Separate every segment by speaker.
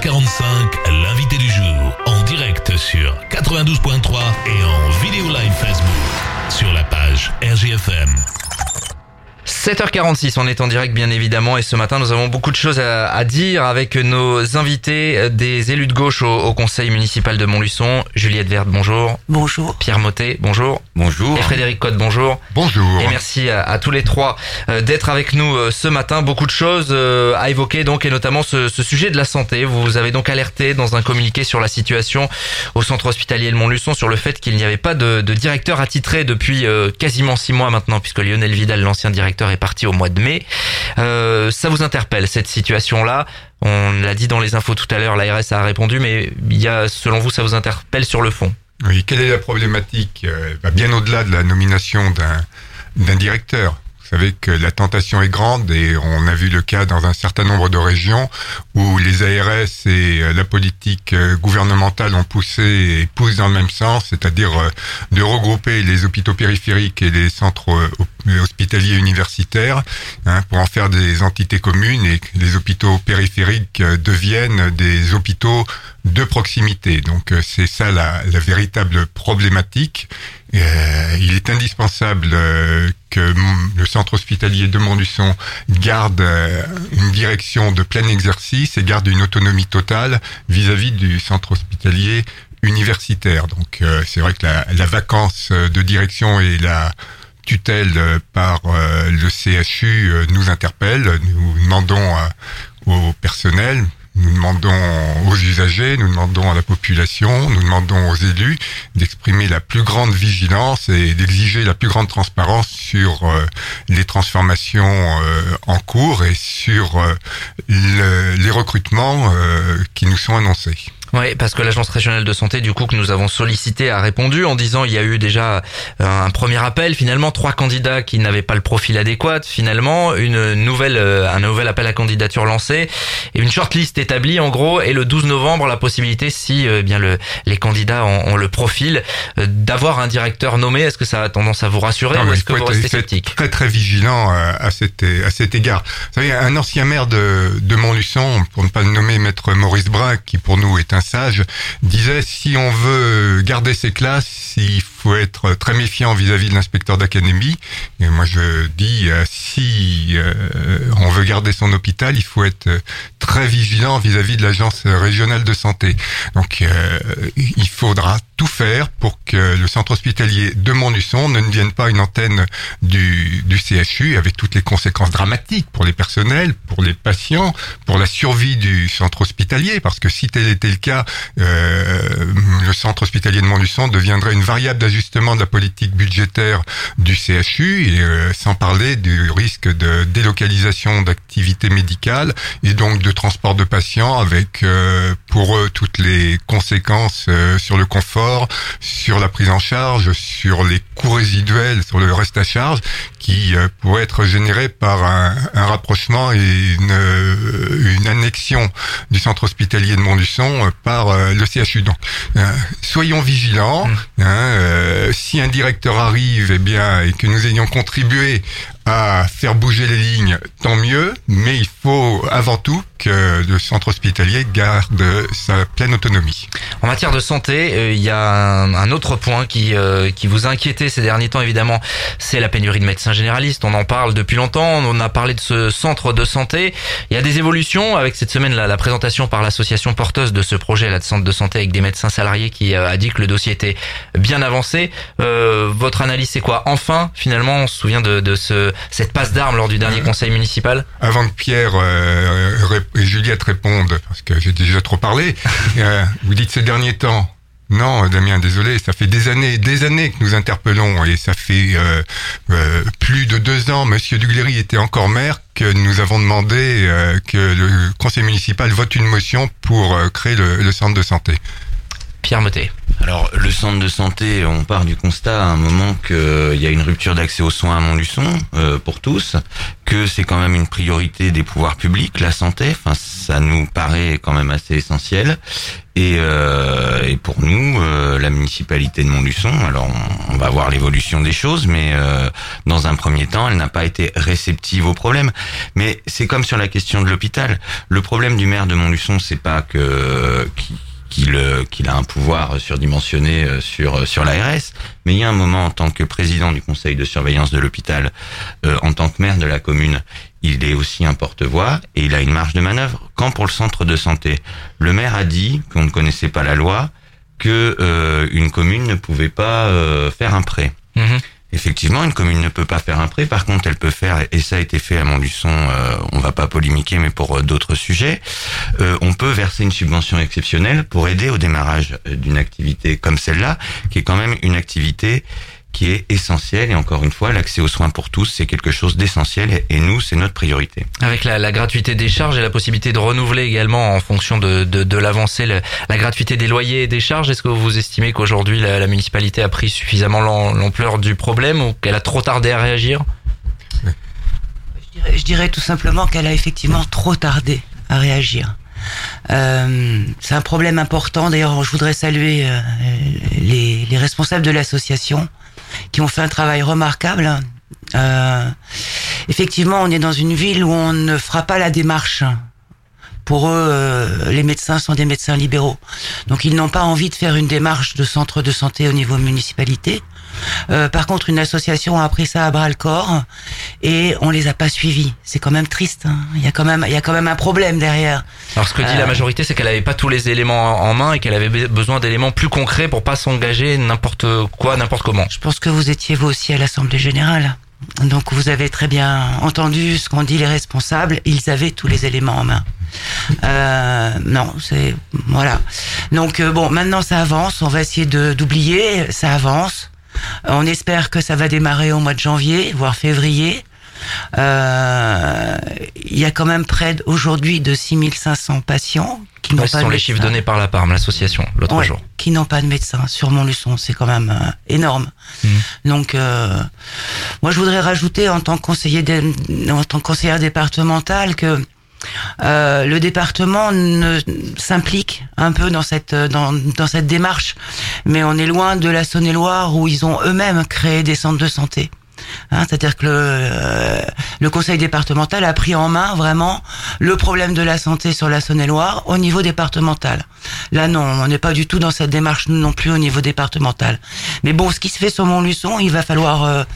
Speaker 1: 7h45, l'invité du jour, en direct sur 92.3 et en vidéo live Facebook, sur la page RGFM.
Speaker 2: 7h46, on est en direct bien évidemment et ce matin nous avons beaucoup de choses à dire avec nos invités, des élus de gauche au conseil municipal de Montluçon. Juliette Verte, bonjour.
Speaker 3: Bonjour.
Speaker 2: Pierre Mottet, bonjour.
Speaker 4: Bonjour.
Speaker 2: Et Frédéric Cotte, bonjour.
Speaker 4: Bonjour.
Speaker 2: Et merci à tous les trois d'être avec nous ce matin. Beaucoup de choses à évoquer donc et notamment ce sujet de la santé. Vous avez donc alerté dans un communiqué sur la situation au centre hospitalier de Montluçon sur le fait qu'il n'y avait pas de directeur attitré depuis quasiment 6 mois maintenant puisque Lionel Vidal, l'ancien directeur, est parti au mois de mai. Ça vous interpelle cette situation-là? On l'a dit dans les infos tout à l'heure, l'ARS a répondu, mais selon vous, ça vous interpelle sur le fond?
Speaker 4: Oui, quelle est la problématique? Bien au-delà de la nomination d'un directeur. Vous savez que la tentation est grande et on a vu le cas dans un certain nombre de régions où les ARS et la politique gouvernementale ont poussé et poussent dans le même sens, c'est-à-dire de regrouper les hôpitaux périphériques et les centres hospitaliers universitaires pour en faire des entités communes et que les hôpitaux périphériques deviennent des hôpitaux de proximité. Donc c'est ça la véritable problématique. Il est indispensable que le centre hospitalier de Montluçon garde une direction de plein exercice et garde une autonomie totale vis-à-vis du centre hospitalier universitaire. Donc c'est vrai que la vacance de direction et la tutelle par le CHU nous interpelle. Nous demandons au personnel, nous demandons aux usagers, nous demandons à la population, nous demandons aux élus d'exprimer la plus grande vigilance et d'exiger la plus grande transparence sur les transformations en cours et sur les recrutements qui nous sont annoncés.
Speaker 2: Oui, parce que l'Agence régionale de santé, du coup, que nous avons sollicité, a répondu en disant il y a eu déjà un premier appel, finalement 3 candidats qui n'avaient pas le profil adéquat, finalement un nouvel appel à candidature lancé et une shortlist établie en gros, et le 12 novembre la possibilité, si les candidats ont le profil, d'avoir un directeur nommé. Est-ce que ça a tendance à vous rassurer ou est-ce que vous restez sceptique?
Speaker 4: Très très vigilant à cet égard. Vous savez, un ancien maire de Montluçon, pour ne pas le nommer, maître Maurice Brun, qui pour nous est un sage, disait si on veut garder ses classes, il faut être très méfiant vis-à-vis de l'inspecteur d'académie. Et moi je dis si on veut garder son hôpital, il faut être très vigilant vis-à-vis de l'agence régionale de santé. Donc il faudra tout faire pour que le centre hospitalier de Montluçon ne devienne pas une antenne du CHU, avec toutes les conséquences dramatiques pour les personnels, pour les patients, pour la survie du centre hospitalier, parce que si tel était le cas, le centre hospitalier de Montluçon deviendrait une variable d'ajustement de la politique budgétaire du CHU, et sans parler du risque de délocalisation d'activités médicales et donc de transport de patients, avec pour eux toutes les conséquences sur le confort, sur la prise en charge, sur les coûts résiduels, sur le reste à charge qui pourrait être généré par un rapprochement et une annexion du centre hospitalier de Montluçon par le CHU. Donc, soyons vigilants. Si un directeur arrive, et que nous ayons contribué à faire bouger les lignes, tant mieux, mais il faut avant tout que le centre hospitalier garde sa pleine autonomie.
Speaker 2: En matière de santé, il y a un autre point qui vous a inquiété ces derniers temps, évidemment, c'est la pénurie de médecins généralistes. On en parle depuis longtemps, on a parlé de ce centre de santé. Il y a des évolutions avec cette semaine la présentation par l'association porteuse de ce projet là de centre de santé avec des médecins salariés qui a dit que le dossier était bien avancé. Votre analyse, c'est quoi? Enfin, finalement, on se souvient de cette passe d'armes lors du dernier conseil municipal?
Speaker 4: Avant que Pierre et Juliette répondent, parce que j'ai déjà trop parlé, vous dites ces derniers temps. Non, Damien, désolé, ça fait des années que nous interpellons, et ça fait plus de 2 ans, Monsieur Dugléry était encore maire, que nous avons demandé que le conseil municipal vote une motion pour créer le centre de santé.
Speaker 2: Pierre Mottet.
Speaker 3: Alors, le centre de santé, on part du constat à un moment qu'il y a une rupture d'accès aux soins à Montluçon, pour tous, que c'est quand même une priorité des pouvoirs publics, la santé. Enfin, ça nous paraît quand même assez essentiel. Et pour nous, la municipalité de Montluçon, alors on va voir l'évolution des choses, mais dans un premier temps, elle n'a pas été réceptive au problème. Mais c'est comme sur la question de l'hôpital. Le problème du maire de Montluçon, c'est pas qu'il a un pouvoir surdimensionné sur l'ARS, mais il y a un moment en tant que président du conseil de surveillance de l'hôpital, en tant que maire de la commune, il est aussi un porte-voix et il a une marge de manœuvre. Quand pour le centre de santé, le maire a dit qu'on ne connaissait pas la loi, que une commune ne pouvait pas faire un prêt. Mmh. Effectivement, une commune ne peut pas faire un prêt. Par contre, elle peut faire, et ça a été fait à Montluçon, on va pas polémiquer, mais pour d'autres sujets, on peut verser une subvention exceptionnelle pour aider au démarrage d'une activité comme celle-là, qui est quand même une activité qui est essentielle. Et encore une fois, l'accès aux soins pour tous, c'est quelque chose d'essentiel. Et nous, c'est notre priorité.
Speaker 2: Avec la gratuité des charges et la possibilité de renouveler également en fonction de l'avancée, la gratuité des loyers et des charges, est-ce que vous estimez qu'aujourd'hui la municipalité a pris suffisamment l'ampleur du problème ou qu'elle a trop tardé à réagir ?
Speaker 5: Je dirais tout simplement qu'elle a effectivement trop tardé à réagir. C'est un problème important. D'ailleurs, je voudrais saluer les responsables de l'association qui ont fait un travail remarquable. Effectivement, on est dans une ville où on ne fera pas la démarche. Pour eux, les médecins sont des médecins libéraux. Donc, ils n'ont pas envie de faire une démarche de centre de santé au niveau municipalité. Par contre, une association a pris ça à bras le corps et on les a pas suivis. C'est quand même triste. Hein. Il y a quand même un problème derrière.
Speaker 2: Alors, ce que dit la majorité, c'est qu'elle avait pas tous les éléments en main et qu'elle avait besoin d'éléments plus concrets pour pas s'engager n'importe comment.
Speaker 5: Je pense que vous étiez vous aussi à l'Assemblée Générale. Donc, vous avez très bien entendu ce qu'ont dit les responsables. Ils avaient tous les éléments en main. Non, c'est voilà. Donc bon, maintenant ça avance. On va essayer d'oublier. Ça avance. On espère que ça va démarrer au mois de janvier, voire février. Il y a quand même près aujourd'hui de 6500 patients qui n'ont pas de médecin. Ce sont les chiffres
Speaker 2: donnés par la PARM, l'association, l'autre jour.
Speaker 5: Qui n'ont pas de médecin sur Montluçon, c'est quand même énorme. Donc, moi je voudrais rajouter en tant que conseillère départementale que le département s'implique un peu dans cette démarche, mais on est loin de la Saône-et-Loire où ils ont eux-mêmes créé des centres de santé. C'est-à-dire que le conseil départemental a pris en main vraiment le problème de la santé sur la Saône-et-Loire au niveau départemental. Là non, on n'est pas du tout dans cette démarche non plus au niveau départemental. Mais bon, ce qui se fait sur Montluçon, il va falloir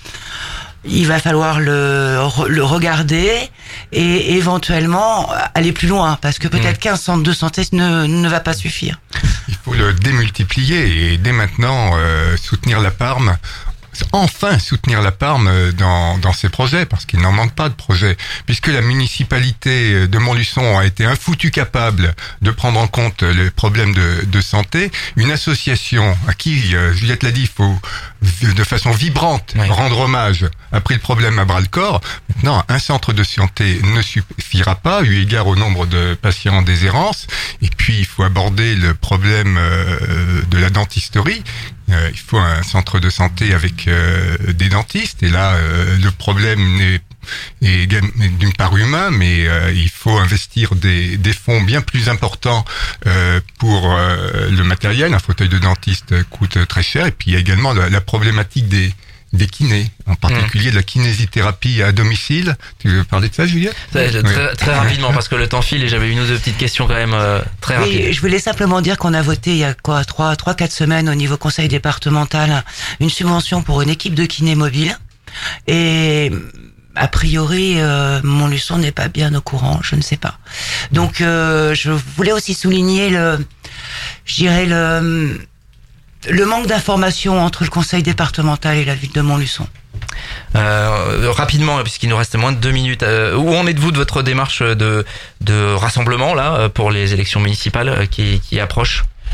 Speaker 5: le regarder et éventuellement aller plus loin, parce que peut-être qu'un centre de santé ne va pas suffire.
Speaker 4: Il faut le démultiplier et dès maintenant soutenir la PARM. Enfin soutenir la PARM dans ses projets, parce qu'il n'en manque pas de projets, puisque la municipalité de Montluçon a été infoutu capable de prendre en compte les problèmes de santé. Une association à qui, Juliette l'a dit, il faut de façon vibrante rendre hommage, a pris le problème à bras le corps. Maintenant, un centre de santé ne suffira pas, eu égard au nombre de patients en déshérence, et puis il faut aborder le problème de la dentisterie. Il faut un centre de santé avec des dentistes, et là le problème est d'une part humain, mais il faut investir des fonds bien plus importants pour le matériel. Un fauteuil de dentiste coûte très cher, et puis il y a également la problématique des kinés, en particulier de la kinésithérapie à domicile. Tu veux parler de ça, Juliette ?
Speaker 2: Très rapidement, parce que le temps file et j'avais une ou deux petites questions quand même très rapides.
Speaker 5: Oui, je voulais simplement dire qu'on a voté il y a 3-4 semaines au niveau conseil départemental une subvention pour une équipe de kinés mobile. Et a priori, Montluçon n'est pas bien au courant, je ne sais pas. Donc, je voulais aussi souligner le manque d'information entre le conseil départemental et la ville de Montluçon.
Speaker 2: Rapidement, puisqu'il nous reste moins de 2 minutes, où en êtes-vous de votre démarche de rassemblement là pour les élections municipales qui approchent ?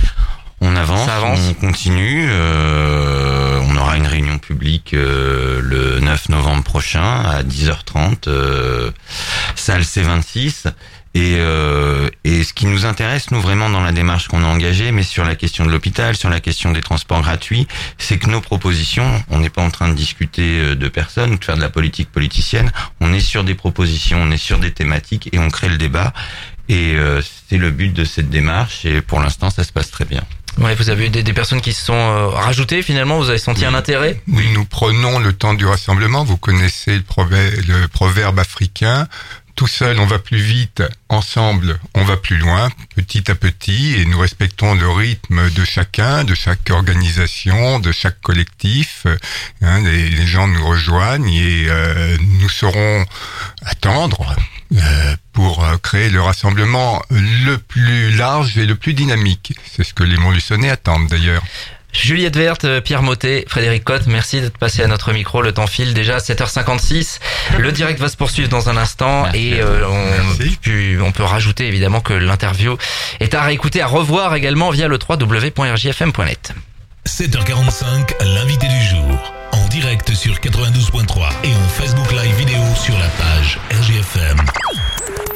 Speaker 3: On avance, on continue. On on aura une réunion publique le 9 novembre prochain à 10h30, salle C26. Et ce qui nous intéresse, nous, vraiment, dans la démarche qu'on a engagée, mais sur la question de l'hôpital, sur la question des transports gratuits, c'est que nos propositions, on n'est pas en train de discuter de personnes ou de faire de la politique politicienne, on est sur des propositions, on est sur des thématiques et on crée le débat. Et c'est le but de cette démarche et pour l'instant, ça se passe très bien.
Speaker 2: Ouais, vous avez eu des personnes qui se sont rajoutées finalement, vous avez senti un intérêt?
Speaker 4: Oui, nous prenons le temps du rassemblement. Vous connaissez le proverbe africain. Tout seul, on va plus vite. Ensemble, on va plus loin, petit à petit. Et nous respectons le rythme de chacun, de chaque organisation, de chaque collectif. Les gens nous rejoignent et nous saurons attendre pour créer le rassemblement le plus large et le plus dynamique. C'est ce que les Montluçonnais attendent d'ailleurs.
Speaker 2: Juliette Verte, Pierre Mottet, Frédéric Cotte, merci d'être passé à notre micro. Le temps file déjà à 7h56. Le direct va se poursuivre dans un instant. Merci. Et on peut rajouter évidemment que l'interview est à réécouter, à revoir également via le www.rjfm.net.
Speaker 1: 7h45, l'invité du jour. En direct sur 92.3 et en Facebook Live vidéo sur la page RJFM.